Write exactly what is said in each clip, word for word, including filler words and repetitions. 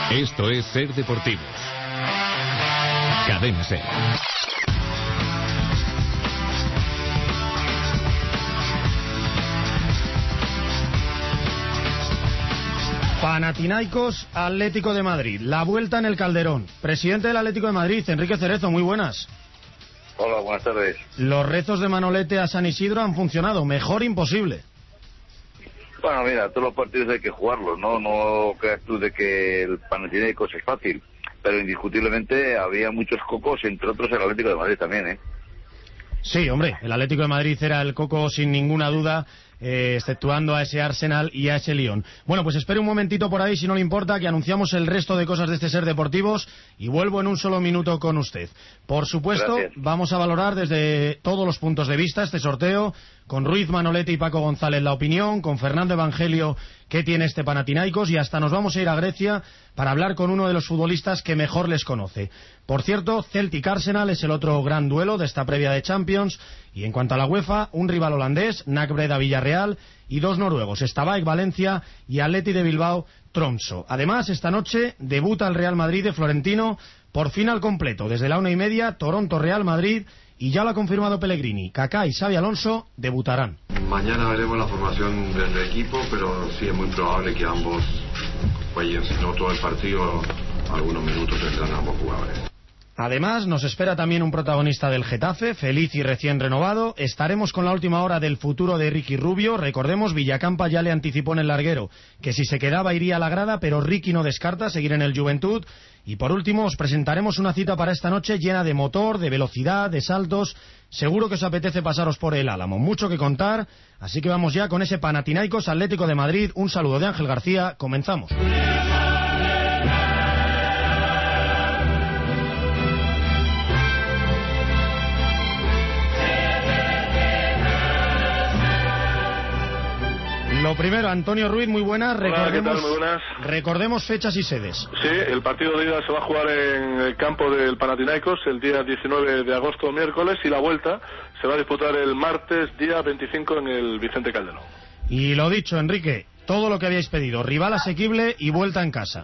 Esto es Ser Deportivos. Cadena Ser. Panathinaikos, Atlético de Madrid. La vuelta en el Calderón. Presidente del Atlético de Madrid, Enrique Cerezo, muy buenas. Hola, buenas tardes. Los rezos de Manolete a San Isidro han funcionado. Mejor imposible. Bueno, mira, todos los partidos hay que jugarlos, ¿no? No creas tú de que el Panathinaikos es fácil, pero indiscutiblemente había muchos cocos, entre otros el Atlético de Madrid también, ¿eh? Sí, hombre, el Atlético de Madrid era el coco sin ninguna duda, eh, exceptuando a ese Arsenal y a ese Lyon. Bueno, pues espere un momentito por ahí, si no le importa, que anunciamos el resto de cosas de este Ser Deportivos y vuelvo en un solo minuto con usted. Por supuesto, Gracias. Vamos a valorar desde todos los puntos de vista este sorteo, con Ruiz, Manolete y Paco González la opinión, con Fernando Evangelio qué tiene este Panathinaikos, y hasta nos vamos a ir a Grecia para hablar con uno de los futbolistas que mejor les conoce. Por cierto, Celtic-Arsenal es el otro gran duelo de esta previa de Champions, y en cuanto a la UEFA, un rival holandés, N A C Breda-Villarreal, y dos noruegos, Stabæk-Valencia y Atleti de Bilbao-Tromsø. Además, esta noche debuta el Real Madrid de Florentino, por fin al completo, desde la una y media, Toronto-Real Madrid, y ya lo ha confirmado Pellegrini. Kaká y Xabi Alonso debutarán. Mañana veremos la formación del equipo, pero sí es muy probable que ambos jueguen, si no todo el partido, algunos minutos tendrán ambos jugadores. Además, nos espera también un protagonista del Getafe, feliz y recién renovado. Estaremos con la última hora del futuro de Ricky Rubio. Recordemos, Villacampa ya le anticipó en el larguero que si se quedaba iría a la grada, pero Ricky no descarta seguir en el Juventud. Y por último, os presentaremos una cita para esta noche llena de motor, de velocidad, de saltos. Seguro que os apetece pasaros por el Álamo. Mucho que contar, así que vamos ya con ese Panathinaikos Atlético de Madrid. Un saludo de Ángel García. Comenzamos. Lo primero, Antonio Ruiz, muy buenas. Recordemos, Hola, ¿qué tal? Muy buenas. Recordemos fechas y sedes. Sí, el partido de ida se va a jugar en el campo del Panathinaikos el día diecinueve de agosto, miércoles, y la vuelta se va a disputar el martes, día veinticinco, en el Vicente Calderón. Y lo dicho, Enrique, todo lo que habíais pedido, rival asequible y vuelta en casa.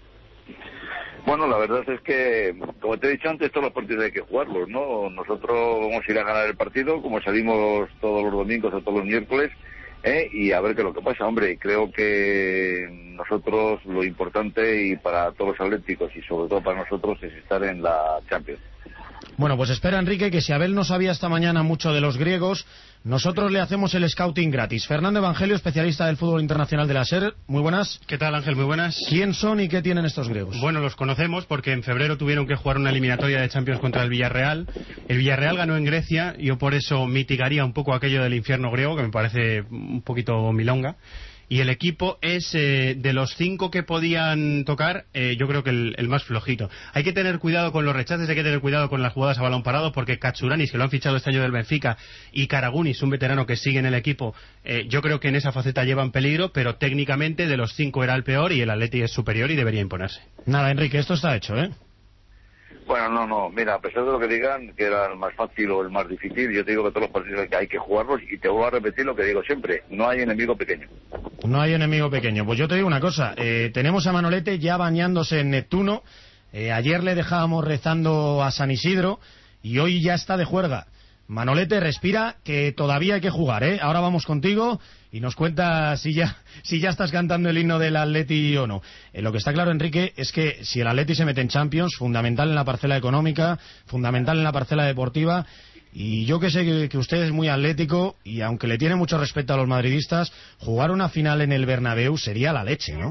Bueno, la verdad es que, como te he dicho antes, todos los partidos hay que jugarlos, ¿no? Nosotros vamos a ir a ganar el partido, como salimos todos los domingos o todos los miércoles, ¿eh? Y a ver qué es lo que pasa. Hombre, creo que nosotros lo importante, y para todos los atléticos y sobre todo para nosotros, es estar en la Champions. Bueno, pues espera, Enrique, que si Abel no sabía esta mañana mucho de los griegos, nosotros le hacemos el scouting gratis. Fernando Evangelio, especialista del fútbol internacional de la SER, muy buenas. ¿Qué tal, Ángel? Muy buenas. ¿Quién son y qué tienen estos griegos? Bueno, los conocemos porque en febrero tuvieron que jugar una eliminatoria de Champions contra el Villarreal. El Villarreal ganó en Grecia, yo por eso mitigaría un poco aquello del infierno griego, que me parece un poquito milonga. Y el equipo es, eh, de los cinco que podían tocar, eh, yo creo que el, el más flojito. Hay que tener cuidado con los rechaces, hay que tener cuidado con las jugadas a balón parado, porque Katsuranis, que lo han fichado este año del Benfica, y Karagunis, un veterano que sigue en el equipo, eh, yo creo que en esa faceta llevan peligro, pero técnicamente de los cinco era el peor, y el Atleti es superior y debería imponerse. Nada, Enrique, esto está hecho, ¿eh? Bueno, no, no, mira, a pesar de lo que digan, que era el más fácil o el más difícil, yo te digo que todos los partidos hay que, hay que jugarlos, y te voy a repetir lo que digo siempre: no hay enemigo pequeño. No hay enemigo pequeño. Pues yo te digo una cosa, eh, tenemos a Manolete ya bañándose en Neptuno, eh, ayer le dejábamos rezando a San Isidro, y hoy ya está de juerga. Manolete, respira, que todavía hay que jugar, ¿eh? Ahora vamos contigo y nos cuentas si ya si ya estás cantando el himno del Atleti o no. Eh, lo que está claro, Enrique, es que si el Atleti se mete en Champions, fundamental en la parcela económica, fundamental en la parcela deportiva, y yo que sé que, que usted es muy atlético, y aunque le tiene mucho respeto a los madridistas, jugar una final en el Bernabéu sería la leche, ¿no?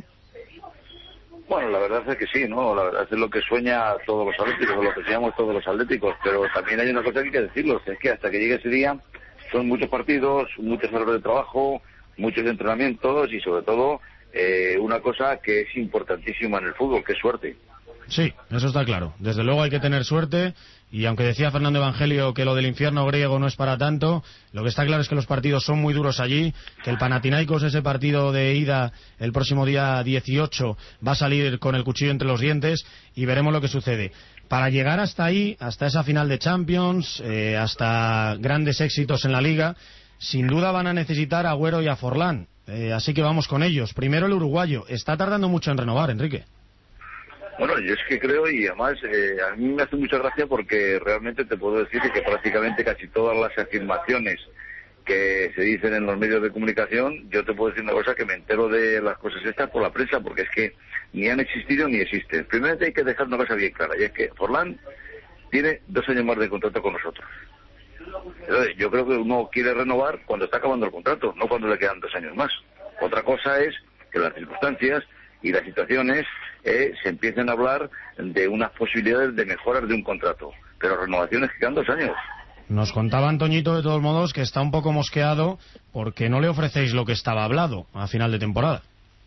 Bueno, la verdad es que sí, ¿no? La verdad es lo que sueña todos los atléticos, o lo que soñamos todos los atléticos, pero también hay una cosa que hay que decirlo, es que hasta que llegue ese día son muchos partidos, muchas horas de trabajo, muchos entrenamientos, y sobre todo eh, una cosa que es importantísima en el fútbol, que es suerte. Sí, eso está claro. Desde luego hay que tener suerte, y aunque decía Fernando Evangelio que lo del infierno griego no es para tanto, lo que está claro es que los partidos son muy duros allí, que el Panathinaikos, ese partido de ida el próximo día dieciocho, va a salir con el cuchillo entre los dientes, y veremos lo que sucede. Para llegar hasta ahí, hasta esa final de Champions, eh, hasta grandes éxitos en la Liga, sin duda van a necesitar a Agüero y a Forlán, eh, así que vamos con ellos. Primero el uruguayo, está tardando mucho en renovar, Enrique. Bueno, yo es que creo, y además eh, a mí me hace mucha gracia porque realmente te puedo decir que prácticamente casi todas las afirmaciones que se dicen en los medios de comunicación, yo te puedo decir una cosa, que me entero de las cosas estas por la prensa, porque es que ni han existido ni existen. Primero hay que dejar una cosa bien clara, y es que Forlán tiene dos años más de contrato con nosotros. Entonces, yo creo que uno quiere renovar cuando está acabando el contrato, no cuando le quedan dos años más. Otra cosa es que las circunstancias y las situaciones eh, se empiecen a hablar de unas posibilidades de mejoras de un contrato, pero renovaciones que quedan dos años. Nos contaba Antoñito, de todos modos, que está un poco mosqueado porque no le ofrecéis lo que estaba hablado a final de temporada.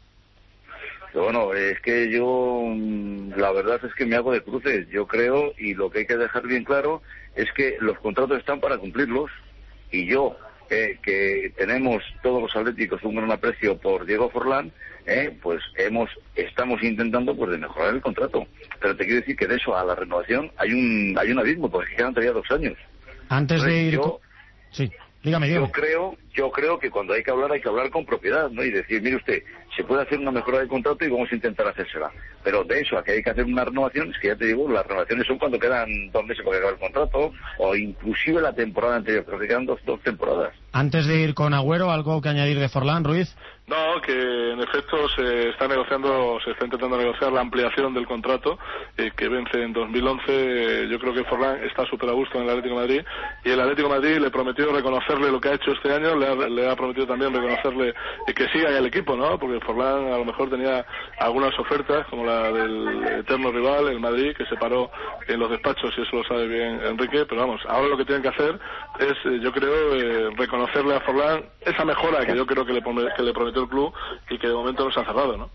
Pero bueno, es que yo, la verdad es que me hago de cruces. Yo creo, y lo que hay que dejar bien claro, es que los contratos están para cumplirlos, y yo, eh, que tenemos todos los atléticos un gran aprecio por Diego Forlán, eh, pues hemos estamos intentando pues de mejorar el contrato. Pero te quiero decir que de eso a la renovación hay un hay un abismo, porque quedan todavía dos años. Antes Entonces, de ir... yo, co- Sí, dígame, Diego. Yo creo, yo creo que cuando hay que hablar, hay que hablar con propiedad, ¿no? Y decir, mire usted, se puede hacer una mejora de contrato y vamos a intentar hacérsela. Pero de eso a que hay que hacer una renovación, es que ya te digo, las renovaciones son cuando quedan dos meses para acabar el contrato, o inclusive la temporada anterior, pero que quedan dos, dos temporadas. Antes de ir con Agüero, ¿algo que añadir de Forlán, Ruiz? No, que en efecto se está negociando, se está intentando negociar la ampliación del contrato eh, que vence en dos mil once. Yo creo que Forlán está súper a gusto en el Atlético de Madrid, y el Atlético de Madrid le prometió reconocerle lo que ha hecho este año, le ha, le ha prometido también reconocerle eh, que siga en el equipo, ¿no? Porque Forlán a lo mejor tenía algunas ofertas, como la del eterno rival, el Madrid, que se paró en los despachos, y eso lo sabe bien Enrique, pero vamos, ahora lo que tienen que hacer es, eh, yo creo, eh, reconocerle a Forlán esa mejora que yo creo que le, que le prometió el club y que de momento no se ha cerrado, ¿no?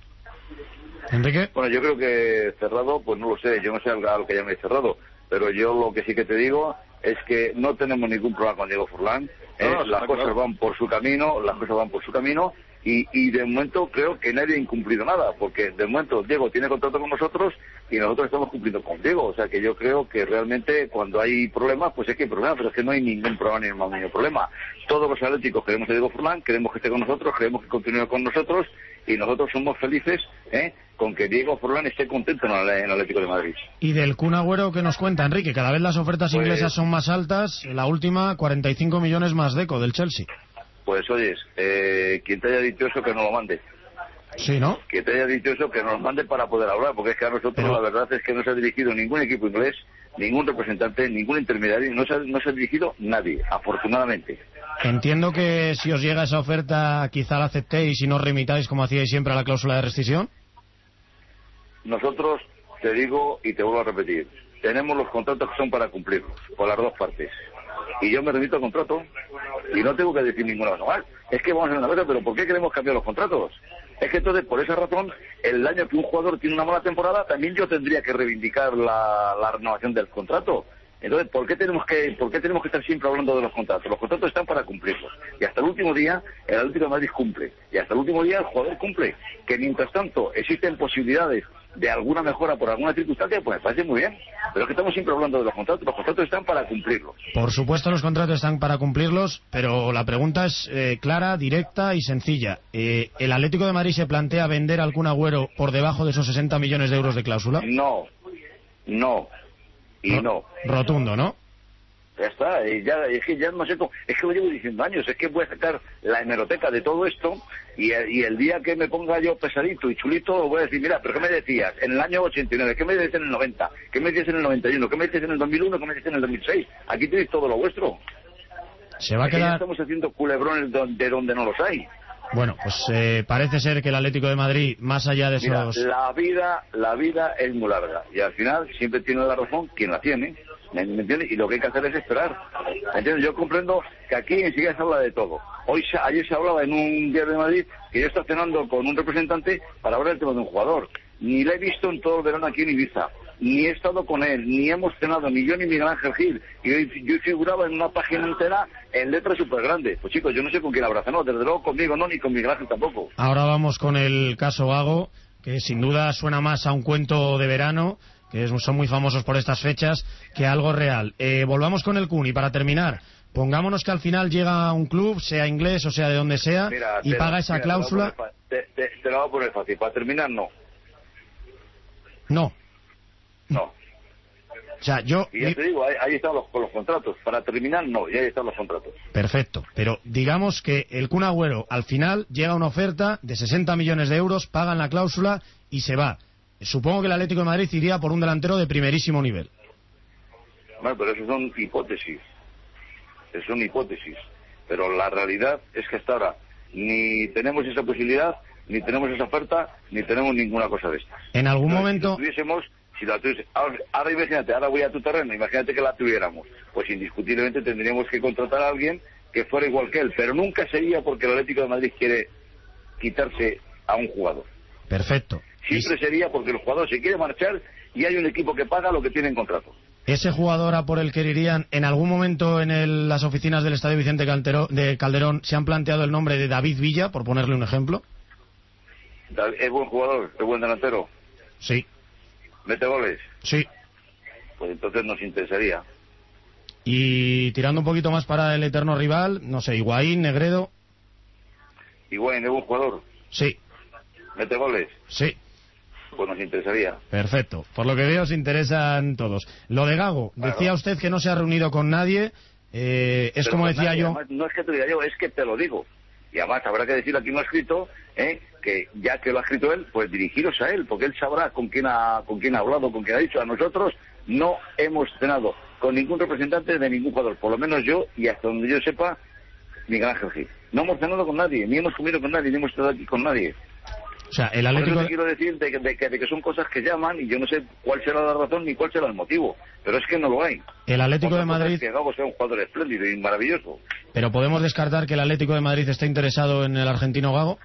Enrique. Bueno, yo creo que cerrado, pues no lo sé, yo no sé a lo que llaméis cerrado, pero yo lo que sí que te digo es que no tenemos ningún problema con Diego Forlán, eh, no, no, las cosas claro. van por su camino, las cosas van por su camino, y, y de momento creo que nadie ha incumplido nada, porque de momento Diego tiene contrato con nosotros y nosotros estamos cumpliendo con Diego, o sea que yo creo que realmente cuando hay problemas, pues es que hay problemas, pero es que no hay ningún problema ni ningún ningún problema. Todos los atléticos queremos a Diego Forlán, queremos que esté con nosotros, queremos que continúe con nosotros, y nosotros somos felices ¿eh? con que Diego Forlán esté contento en el Atlético de Madrid. Y del Kun Agüero, ¿qué nos cuenta, Enrique? Cada vez las ofertas Pues... inglesas son más altas, la última cuarenta y cinco millones más deco del Chelsea. Pues oyes, eh, quien te haya dicho eso que no lo mande. Sí, ¿no? Que te haya dicho eso que nos lo mande para poder hablar, porque es que a nosotros Pero... la verdad es que no se ha dirigido ningún equipo inglés, ningún representante, ningún intermediario, no se ha, no se ha dirigido nadie, afortunadamente. Entiendo que si os llega esa oferta quizá la aceptéis y no remitáis como hacíais siempre a la cláusula de rescisión. Nosotros, te digo y te vuelvo a repetir, tenemos los contratos que son para cumplirlos, por las dos partes. Y yo me remito al contrato y no tengo que decir ninguna cosa más. Es que vamos a hacer una cosa, pero ¿por qué queremos cambiar los contratos? Es que entonces, por esa razón, el año que un jugador tiene una mala temporada, también yo tendría que reivindicar la, la renovación del contrato. Entonces, ¿por qué tenemos que por qué tenemos que estar siempre hablando de los contratos? Los contratos están para cumplirlos. Y hasta el último día, el Atlético de Madrid cumple. Y hasta el último día, el jugador cumple. Que mientras tanto existen posibilidades de alguna mejora por alguna circunstancia, pues me parece muy bien. Pero es que estamos siempre hablando de los contratos. Los contratos están para cumplirlos. Por supuesto, los contratos están para cumplirlos, pero la pregunta es eh, clara, directa y sencilla. Eh, ¿El Atlético de Madrid se plantea vender al Kun Agüero por debajo de esos sesenta millones de euros de cláusula? No, no. Y no. Rotundo, ¿no? Ya está, y ya, es que ya no sé cómo, es que lo llevo diciendo años, es que voy a sacar la hemeroteca de todo esto y, y el día que me ponga yo pesadito y chulito voy a decir, mira, pero ¿qué me decías en el año ochenta y nueve? ¿Qué me decías en el noventa? ¿Qué me decías en el noventa y uno? ¿Qué me decías en el dos mil uno? ¿Qué me decías en el dos mil seis? Aquí tenéis todo lo vuestro. Se va a es que quedar... ya estamos haciendo culebrones de donde no los hay. Bueno, pues eh, parece ser que el Atlético de Madrid, más allá de esos... Mira, la vida, la vida es muy larga y al final siempre tiene la razón quien la tiene, ¿me entiendes? Y lo que hay que hacer es esperar, ¿me entiendes? Yo comprendo que aquí enseguida se habla de todo. Hoy se, ayer se hablaba en un diario de Madrid que yo estaba cenando con un representante para hablar del tema de un jugador. Ni le he visto en todo el verano aquí en Ibiza, ni he estado con él, ni hemos cenado, ni yo ni Miguel Ángel Gil. Y yo, yo figuraba en una página entera en letras súper grandes. Pues chicos, yo no sé con quién abraza, no, desde luego conmigo no, ni con Miguel Ángel tampoco. Ahora vamos con el caso Gago, que sin duda suena más a un cuento de verano, que es, son muy famosos por estas fechas, que algo real. Eh, volvamos con el Kun y para terminar, pongámonos que al final llega un club, sea inglés o sea de donde sea, mira, y paga la, esa mira, cláusula... Te, te, te la voy a poner fácil, para terminar no. No. No. O sea, yo... Y ya mi... te digo, ahí, ahí están los, los contratos. Para terminar, no, y ahí están los contratos. Perfecto, pero digamos que el Kun Agüero al final llega una oferta de sesenta millones de euros, pagan la cláusula y se va. Supongo que el Atlético de Madrid iría por un delantero de primerísimo nivel. Bueno, pero eso son hipótesis. Eso son hipótesis. Pero la realidad es que hasta ahora ni tenemos esa posibilidad, ni tenemos esa oferta, ni tenemos ninguna cosa de estas. En algún Entonces, momento... Si la tuviésemos, si la tuviésemos, ahora, ahora imagínate, ahora voy a tu terreno, imagínate que la tuviéramos. Pues indiscutiblemente tendríamos que contratar a alguien que fuera igual que él. Pero nunca sería porque el Atlético de Madrid quiere quitarse a un jugador. Perfecto. Siempre sería porque el jugador se quiere marchar y hay un equipo que paga lo que tiene en contrato. ¿Ese jugador a por el que irían, en algún momento en el, las oficinas del Estadio Vicente Calderón, de Calderón, se han planteado el nombre de David Villa, por ponerle un ejemplo? ¿Es buen jugador? ¿Es buen delantero? Sí. ¿Mete goles? Sí. Pues entonces nos interesaría. Y tirando un poquito más para el eterno rival, no sé, Higuaín, Negredo... Higuaín, ¿es buen jugador? Sí. ¿Mete goles? Sí. Pues nos interesaría. Perfecto. Por lo que veo, os interesan todos. Lo de Gago, claro. Decía usted que no se ha reunido con nadie. Eh, es Pero como con decía nadie, yo... además, no es que te diga yo, es que te lo digo. Y además habrá que decirle a quien lo ha escrito, ¿eh? que ya que lo ha escrito él, pues dirigiros a él, porque él sabrá con quién ha, con quién ha hablado, con quién ha dicho. A nosotros no hemos cenado con ningún representante de ningún jugador, por lo menos yo, y hasta donde yo sepa, Miguel Ángel Gil. No hemos cenado con nadie, ni hemos comido con nadie, ni hemos estado aquí con nadie. O sea, el Por Atlético... eso te quiero decir de, de, de, de que son cosas que llaman y yo no sé cuál será la razón ni cuál será el motivo, pero es que no lo hay. El Atlético Otra de cosa Madrid... es que Gago sea un jugador espléndido y maravilloso. Pero podemos descartar que el Atlético de Madrid esté interesado en el argentino Gago.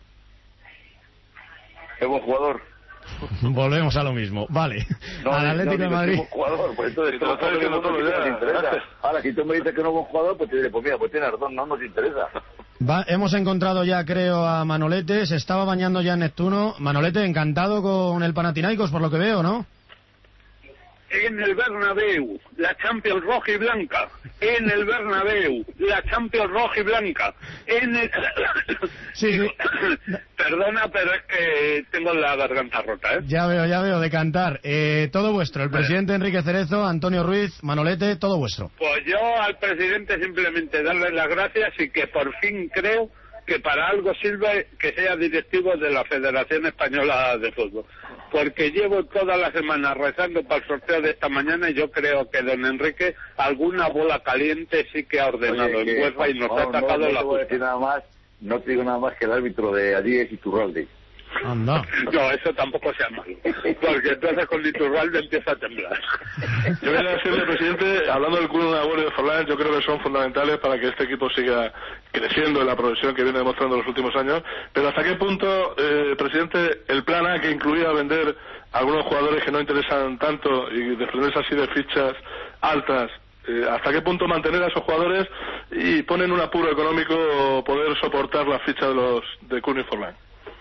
Es buen jugador. Volvemos a lo mismo. Vale. No, Al no, Atlético no, de no, Madrid. Es buen jugador, pues entonces Si te lo está diciendo todo ya, nos interesa. gracias. Ahora, si tú me dices que no es buen jugador, pues te diré, pues mira, pues tienes razón, no nos interesa. Va, hemos encontrado ya, creo, a Manolete. Se estaba bañando ya en Neptuno. Manolete, encantado con el Panathinaikos, por lo que veo, ¿no? En el Bernabéu, la Champions roja y blanca. En el Bernabéu, la Champions roja y blanca. En el... Sí, sí. Perdona, pero es que tengo la garganta rota, ¿eh? Ya veo, ya veo, de cantar. Eh, todo vuestro. El presidente Enrique Cerezo, Antonio Ruiz, Manolete, todo vuestro. Pues yo al presidente simplemente darle las gracias y que por fin creo que para algo sirve que sea directivo de la Federación Española de Fútbol. Porque llevo toda la semana rezando para el sorteo de esta mañana y yo creo que don Enrique alguna bola caliente sí que ha ordenado Oye, en Huelva y nos no, ha sacado no, no la te voy a decir justa. nada más, no te digo nada más que el árbitro de allí es Iturralde. Anda. No, eso tampoco sea malo, porque entonces con Iturralde empieza a temblar. Yo quería decirle, presidente, hablando del Kun Agüero y de Forlán, yo creo que son fundamentales para que este equipo siga creciendo en la progresión que viene demostrando en los últimos años. Pero ¿hasta qué punto, eh, presidente, el plan A, que incluía vender algunos jugadores que no interesan tanto y desprenderse así de fichas altas, eh, hasta qué punto mantener a esos jugadores y ponen un apuro económico poder soportar la ficha de los de Kun y Forlán?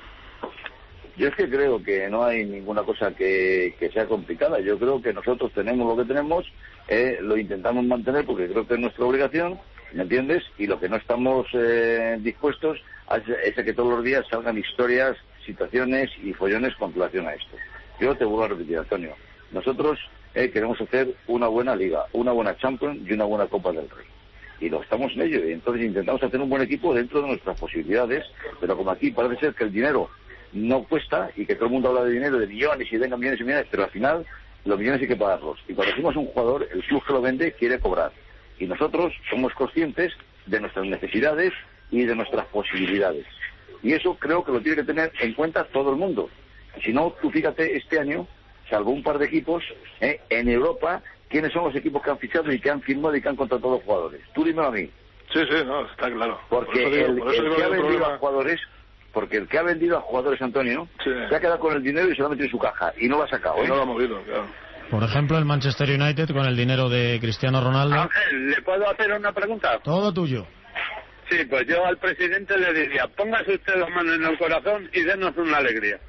Yo es que creo que no hay ninguna cosa que, que sea complicada. Yo creo que nosotros tenemos lo que tenemos, eh, lo intentamos mantener porque creo que es nuestra obligación, ¿me entiendes? Y lo que no estamos eh, dispuestos es a que todos los días salgan historias, situaciones y follones con relación a esto. Yo te vuelvo a repetir, Antonio, nosotros eh, queremos hacer una buena liga, una buena Champions y una buena Copa del Rey. Y lo estamos en ello, y entonces intentamos hacer un buen equipo dentro de nuestras posibilidades, pero como aquí parece ser que el dinero no cuesta y que todo el mundo habla de dinero, de millones y vengan millones y millones, pero al final los millones hay que pagarlos. Y cuando decimos un jugador, el club que lo vende quiere cobrar. Y nosotros somos conscientes de nuestras necesidades y de nuestras posibilidades. Y eso creo que lo tiene que tener en cuenta todo el mundo. Si no, tú fíjate, este año, salvo un par de equipos, eh, en Europa, ¿quiénes son los equipos que han fichado y que han firmado y que han contratado los jugadores? Tú dímelo a mí. Sí, sí, no, está claro. Porque Por eso digo, el, por eso el digo que que ha el vendido problema... a jugadores... Porque el que ha vendido a jugadores, Antonio, Sí. se ha quedado con el dinero y se lo ha metido en su caja. Y no lo ha sacado, ¿eh? No lo ha movido, claro. Por ejemplo, el Manchester United con el dinero de Cristiano Ronaldo. Ángel, ¿le puedo hacer una pregunta? Todo tuyo. Sí, pues yo al presidente le diría, póngase usted la mano en el corazón y denos una alegría.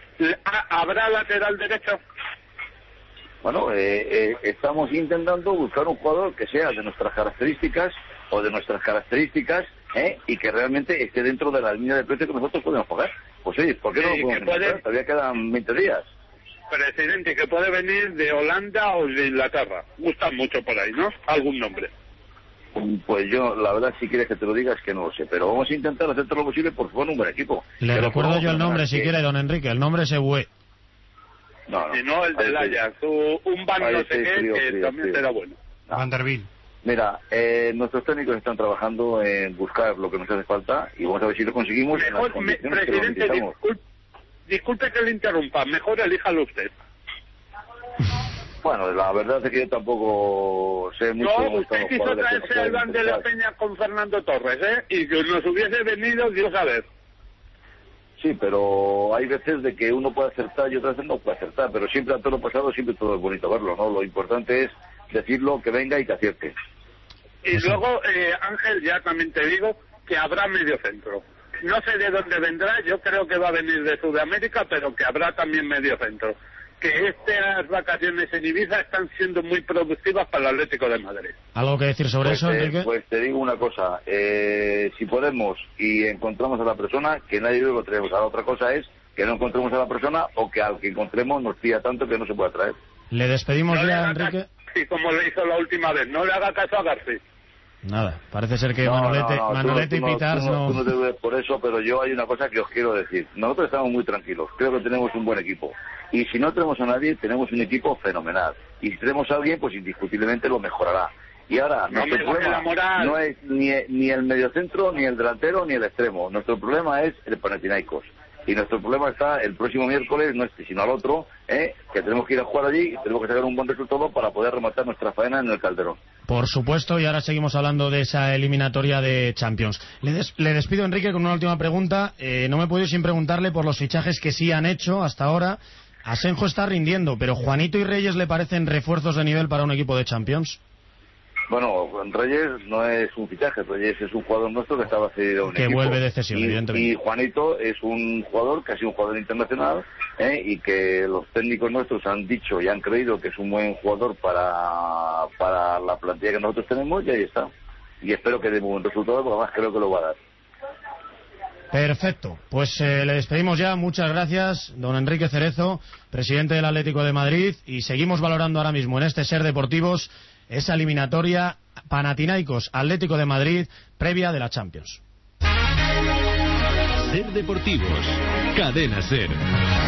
¿Habrá lateral derecho? Bueno, eh, eh, estamos intentando buscar un jugador que sea de nuestras características o de nuestras características ¿eh? y que realmente esté dentro de la línea de precio que nosotros podemos pagar. Pues oye, ¿por qué no Sí, lo podemos que puede- intentar? Todavía quedan veinte días. presidente, que puede venir de Holanda o de Inglaterra. Gustan mucho por ahí, ¿no? Algún nombre. Pues yo, la verdad, si quieres que te lo diga, es que no lo sé. Pero vamos a intentar hacer todo lo posible por formar un buen equipo. Le pero recuerdo yo el nombre, que... si quiere, don Enrique. El nombre es Ebue. No, no. Si no, el del Ajax. Un Van no sé qué, frío, que frío, también frío. será bueno. Van der Biel. Mira, eh, nuestros técnicos están trabajando en buscar lo que nos hace falta y vamos a ver si lo conseguimos. Mejor, en me, las condiciones presidente, que lo necesitamos. disculpe, disculpe que le interrumpa. Mejor elíjalo usted. Bueno, la verdad es que yo tampoco sé mucho. No, cómo usted están los quiso jugadores que traerse al nos Van de la pueden Peña con Fernando Torres, ¿eh? Y que nos hubiese venido, Dios a ver. Sí, pero hay veces de que uno puede acertar y otras veces no puede acertar, pero siempre a todo lo pasado, siempre todo es bonito verlo, ¿no? Lo importante es decirlo, que venga y que acierte. Y luego, eh, Ángel, ya también te digo que habrá medio centro. No sé de dónde vendrá, yo creo que va a venir de Sudamérica, pero que habrá también medio centro. Que estas vacaciones en Ibiza están siendo muy productivas para el Atlético de Madrid. ¿Algo que decir sobre Pues, eso, eh, Enrique? pues te digo una cosa, eh, si podemos y encontramos a la persona, que nadie luego traemos. Ahora otra cosa es que no encontremos a la persona o que al que encontremos nos pida tanto que no se pueda traer. Le despedimos No le ya, haga Enrique. caso, sí, como le hizo la última vez, no le haga caso a García. Nada, parece ser que No, Manolete, no, no, Manolete tú no- y Pitars tú no, no... tú no te dudes por eso, pero yo hay una cosa que os quiero decir. Nosotros estamos muy tranquilos, creo que tenemos un buen equipo. Y si no tenemos a nadie, tenemos un equipo fenomenal. Y si tenemos a alguien, pues indiscutiblemente lo mejorará. Y ahora, No nuestro me baje la problema moral. no es ni, ni el mediocentro, ni el delantero, ni el extremo. Nuestro problema es el Panathinaikos. Y nuestro problema está el próximo miércoles, no este, sino al otro, ¿eh? Que tenemos que ir a jugar allí y tenemos que sacar un buen resultado para poder rematar nuestra faena en el Calderón. Por supuesto, y ahora seguimos hablando de esa eliminatoria de Champions. Le, des- le despido, Enrique, con una última pregunta. Eh, no me puedo ir sin preguntarle por los fichajes que sí han hecho hasta ahora. Asenjo está rindiendo, pero ¿Juanito y Reyes le parecen refuerzos de nivel para un equipo de Champions? Bueno, Reyes no es un fichaje, Reyes es un jugador nuestro que estaba cedido a un Que equipo. vuelve de cesión, y, evidentemente. y Juanito es un jugador que ha sido un jugador internacional, ¿eh? Y que los técnicos nuestros han dicho y han creído que es un buen jugador para, para la plantilla que nosotros tenemos, y ahí está. Y espero que dé un buen resultado, porque además creo que lo va a dar. Perfecto, pues eh, le despedimos ya. Muchas gracias, don Enrique Cerezo, presidente del Atlético de Madrid, y seguimos valorando ahora mismo en este Ser Deportivos esa eliminatoria Panathinaikos Atlético de Madrid previa de la Champions. Ser Deportivos, Cadena Ser.